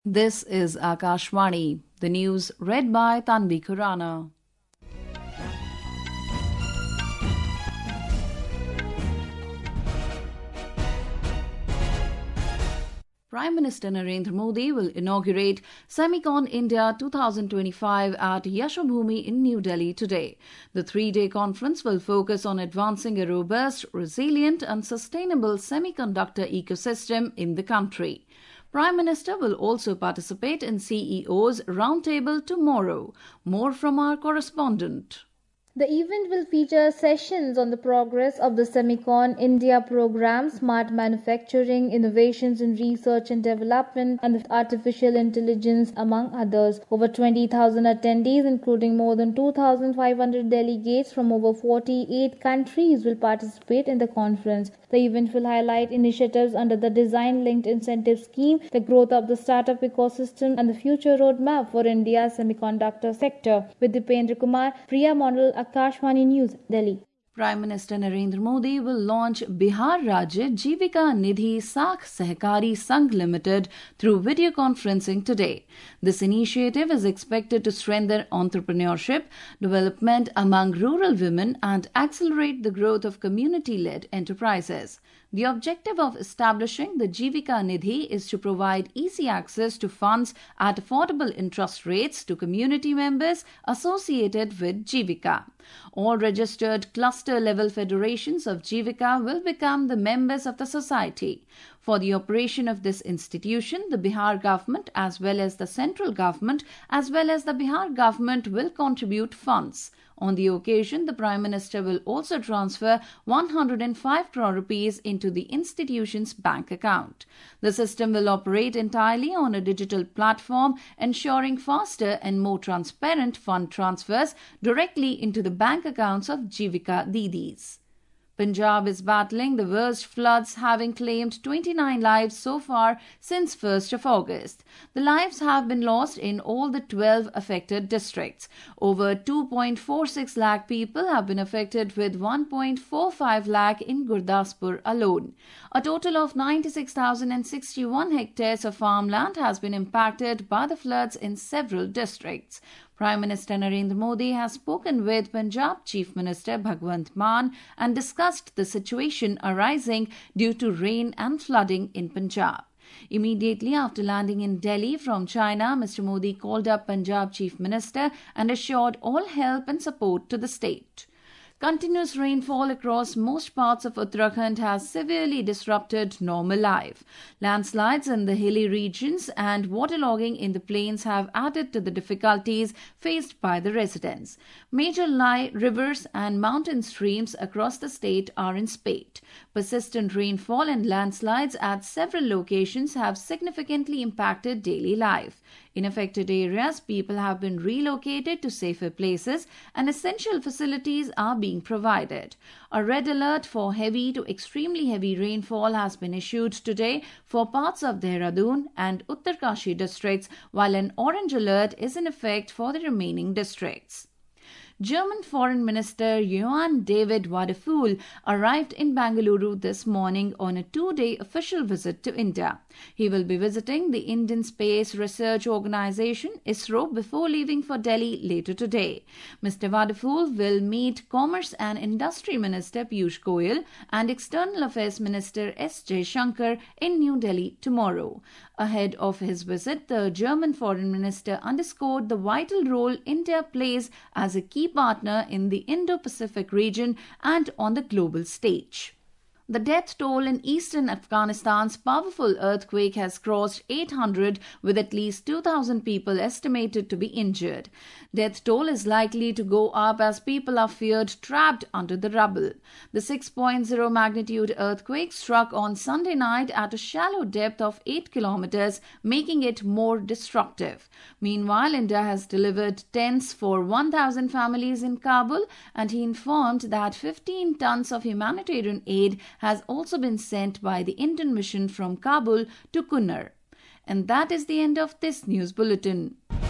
This is Akashvani, the news read by Tanvi Khurana. Prime Minister Narendra Modi will inaugurate Semicon India 2025 at Yashobhoomi in New Delhi today. The three-day conference will focus on advancing a robust, resilient and sustainable semiconductor ecosystem in the country. Prime Minister will also participate in CEO's roundtable tomorrow. More from our correspondent. The event will feature sessions on the progress of the Semicon India program, smart manufacturing, innovations in research and development, and artificial intelligence, among others. Over 20,000 attendees, including more than 2,500 delegates from over 48 countries, will participate in the conference. The event will highlight initiatives under the Design-Linked Incentive Scheme, the growth of the startup ecosystem, and the future roadmap for India's semiconductor sector. With Dipendra Kumar, Priya Model, Akashvani News, Delhi. Prime Minister Narendra Modi will launch Bihar Rajya Jivika Nidhi Sakh Sehkari Sangh Limited through video conferencing today. This initiative is expected to strengthen entrepreneurship, development among rural women and accelerate the growth of community-led enterprises. The objective of establishing the Jivika Nidhi is to provide easy access to funds at affordable interest rates to community members associated with Jivika. All registered cluster-level federations of Jivika will become the members of the society. For the operation of this institution, the Bihar government as well as the central government as well as the Bihar government will contribute funds. On the occasion, the Prime Minister will also transfer 105 crore rupees into the institution's bank account. The system will operate entirely on a digital platform, ensuring faster and more transparent fund transfers directly into the bank accounts of Jivika Didis. Punjab is battling the worst floods, having claimed 29 lives so far since 1st of August. The lives have been lost in all the 12 affected districts. Over 2.46 lakh people have been affected, with 1.45 lakh in Gurdaspur alone. A total of 96,061 hectares of farmland has been impacted by the floods in several districts. Prime Minister Narendra Modi has spoken with Punjab Chief Minister Bhagwant Mann and discussed the situation arising due to rain and flooding in Punjab. Immediately after landing in Delhi from China, Mr. Modi called up Punjab Chief Minister and assured all help and support to the state. Continuous rainfall across most parts of Uttarakhand has severely disrupted normal life. Landslides in the hilly regions and waterlogging in the plains have added to the difficulties faced by the residents. Major rivers and mountain streams across the state are in spate. Persistent rainfall and landslides at several locations have significantly impacted daily life. In affected areas, people have been relocated to safer places and essential facilities are being provided. A red alert for heavy to extremely heavy rainfall has been issued today for parts of Dehradun and Uttarkashi districts, while an orange alert is in effect for the remaining districts. German Foreign Minister Johann David Wadephul arrived in Bangalore this morning on a two-day official visit to India. He will be visiting the Indian Space Research Organisation (ISRO) before leaving for Delhi later today. Mr. Wadephul will meet Commerce and Industry Minister Piyush Goyal and External Affairs Minister S. Jaishankar in New Delhi tomorrow. Ahead of his visit, the German Foreign Minister underscored the vital role India plays as a key partner in the Indo-Pacific region and on the global stage. The death toll in eastern Afghanistan's powerful earthquake has crossed 800, with at least 2,000 people estimated to be injured. Death toll is likely to go up as people are feared trapped under the rubble. The 6.0 magnitude earthquake struck on Sunday night at a shallow depth of 8 kilometers, making it more destructive. Meanwhile, India has delivered tents for 1,000 families in Kabul, and he informed that 15 tons of humanitarian aid has also been sent by the Indian mission from Kabul to Kunnar. And that is the end of this news bulletin.